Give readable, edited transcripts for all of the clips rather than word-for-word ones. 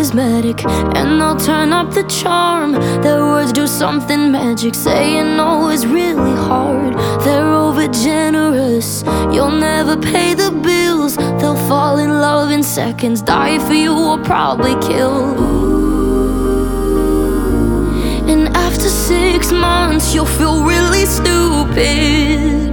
charismatic, and they'll turn up the charm. Their words do something magic. Saying no is really hard. They're over generous, you'll never pay the bills. They'll fall in love in seconds, die for you or probably kill. And after 6 months you'll feel really stupid.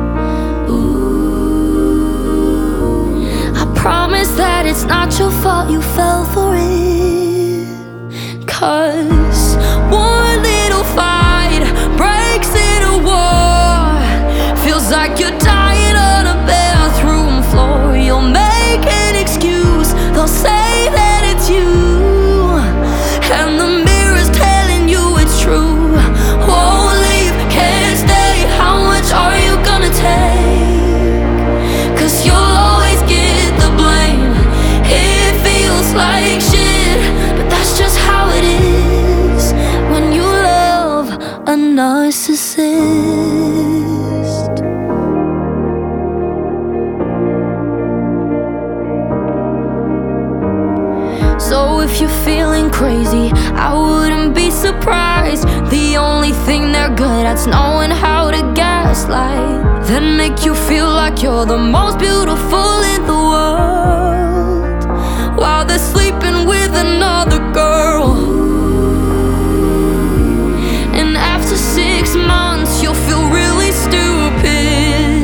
I promise that it's not your fault you fell for it. 'Cause one little fight breaks into war. Feels like you're dying on a bathroom floor. You'll make an excuse, they'll say that it's you, and the mirror's telling you it's true. Won't leave, can't stay, how much are you gonna take? 'Cause you'll always get the blame. It feels like shit, but that's just how it is when you love a narcissist. So if you're feeling crazy, I wouldn't be surprised. The only thing they're good at's knowing how to gaslight, then make you feel like you're the most beautiful in the world, while they're sleeping with another girl. And after 6 months you'll feel really stupid.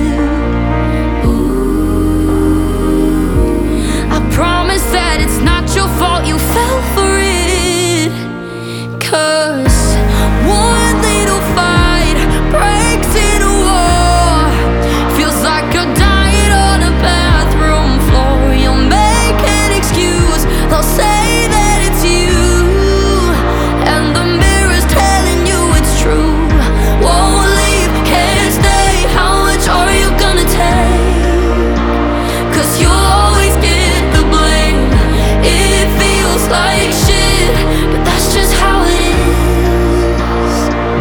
I promise that it's not your fault you fell for it. 'Cause one little fight breaks into war. Feels like you're dying on a bathroom floor. You'll make an excuse, they'll say that it's you, and the mirror's telling you it's true. Won't leave, can't stay, how much are you gonna take? 'Cause you'll always get the blame. It feels like shit, but that's just how it is.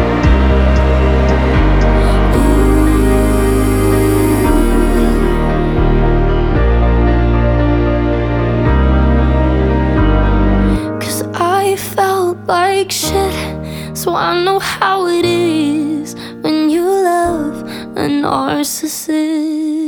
'Cause I felt like shit, so I know how it is when you love a narcissist.